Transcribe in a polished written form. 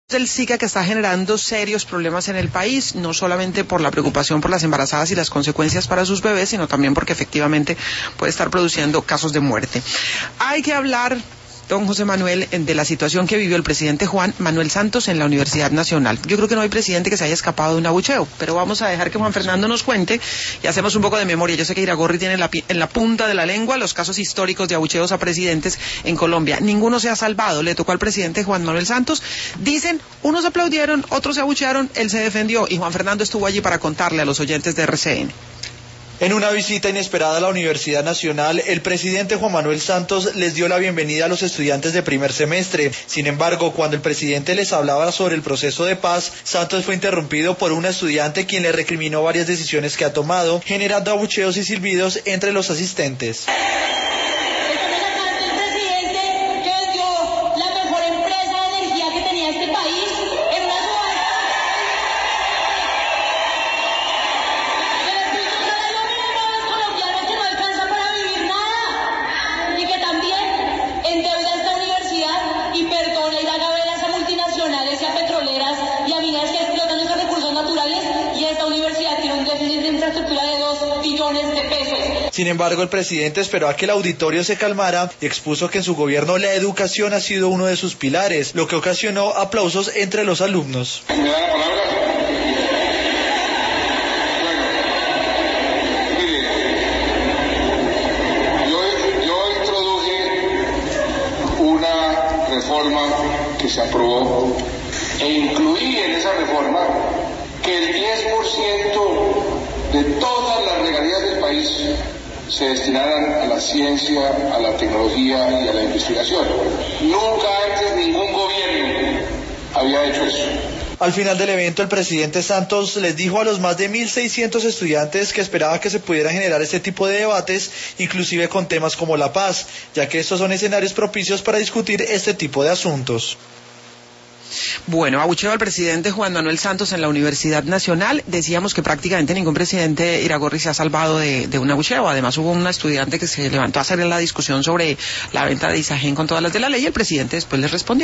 El Zika, que está generando serios problemas en el país, no solamente por la preocupación por las embarazadas y las consecuencias para sus bebés, sino también porque efectivamente puede estar produciendo casos de muerte. Hay que hablar, don José Manuel, de la situación que vivió el presidente Juan Manuel Santos en la Universidad Nacional. Yo creo que no hay presidente que se haya escapado de un abucheo, pero vamos a dejar que Juan Fernando nos cuente y hacemos un poco de memoria. Yo sé que Iragorri tiene en la punta de la lengua los casos históricos de abucheos a presidentes en Colombia. Ninguno se ha salvado. Le tocó al presidente Juan Manuel Santos. Dicen, unos aplaudieron, otros se abuchearon, él se defendió y Juan Fernando estuvo allí para contarle a los oyentes de RCN. En una visita inesperada a la Universidad Nacional, el presidente Juan Manuel Santos les dio la bienvenida a los estudiantes de primer semestre. Sin embargo, cuando el presidente les hablaba sobre el proceso de paz, Santos fue interrumpido por una estudiante quien le recriminó varias decisiones que ha tomado, generando abucheos y silbidos entre los asistentes. Sin embargo, el presidente esperó a que el auditorio se calmara y expuso que en su gobierno la educación ha sido uno de sus pilares, lo que ocasionó aplausos entre los alumnos. ¿Me da la palabra? Yo introduje una reforma que se aprobó e incluí en esa reforma que el 10% de todas las regalías del país se destinaran a la ciencia, a la tecnología y a la investigación. Nunca antes ningún gobierno había hecho eso. Al final del evento, el presidente Santos les dijo a los más de 1.600 estudiantes que esperaba que se pudieran generar este tipo de debates, inclusive con temas como la paz, ya que estos son escenarios propicios para discutir este tipo de asuntos. Bueno, abucheo al presidente Juan Manuel Santos en la Universidad Nacional. Decíamos que prácticamente ningún presidente, Iragorri, se ha salvado de un abucheo. Además, hubo una estudiante que se levantó a hacer la discusión sobre la venta de Isagen con todas las de la ley y el presidente después les respondió.